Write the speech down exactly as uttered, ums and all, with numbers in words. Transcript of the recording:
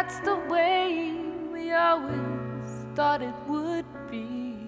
that's the way we always thought it would be.